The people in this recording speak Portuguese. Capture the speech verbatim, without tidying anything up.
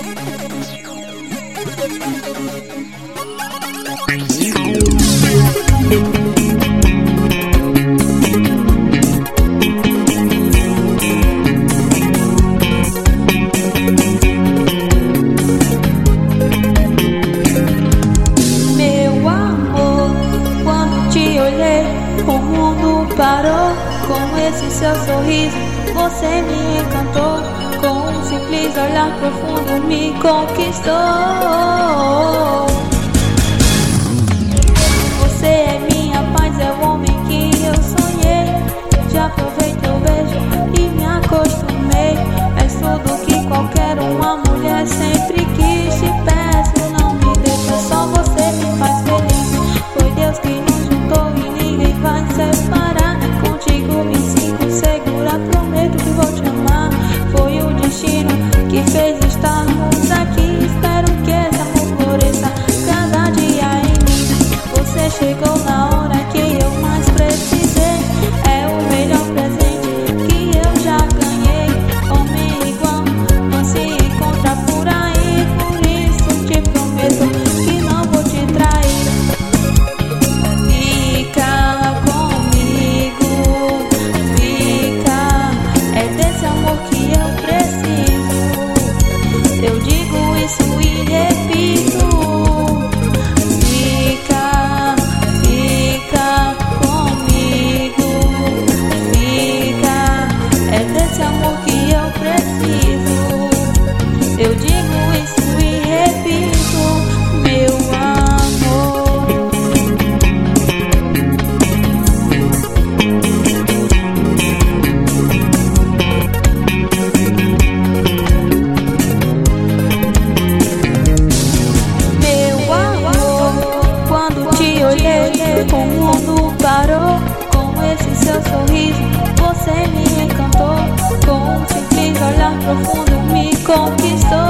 O mundo parou com esse seu sorriso. Você me encantou, com um simples olhar profundo me conquistou. Você é minha paz, é o homem que eu sonhei. Já aproveito o beijo e me acostumei. És tudo que qualquer uma mulher sempre quis. Te peço, não me deixa só, você me faz feliz. Foi Deus que nos juntou e ninguém vai separar. Contigo me sinto segura, prometo que vou te amar. Foi o destino que fez estarmos aqui. Espero que esse amor floresça cada dia em mim. Você chegou na hora que eu mais precisei. É o melhor presente que eu já ganhei. Homem igual não se encontra por aí. Por isso te prometo que não vou te trair. Fica comigo, fica. É desse amor que eu preciso. Eu digo isso e repito. Fica, fica comigo, fica. É desse amor que eu preciso. Eu digo isso e repito, meu amor. Meu amor, quando te olhei, o mundo parou com esse seu sorriso. Você me encantou, com um simples olhar profundo me conquistou.